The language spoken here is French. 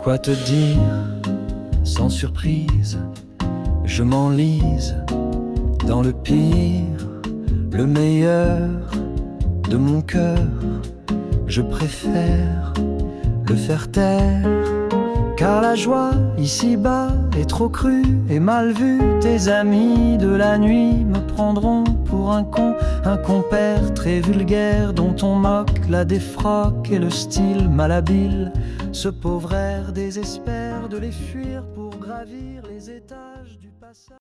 Quoi te dire sans surprise? Je m'enlise dans le pire, le meilleur de mon cœur. Je préfère le faire taire, car la joie ici-bas est trop crue et mal vue. Tes amis de la nuit me prendront pour un compère très vulgaire, dont on moque la défroque et le style malhabile. Ce pauvre air désespère de les fuir pour gravir les étages du passage.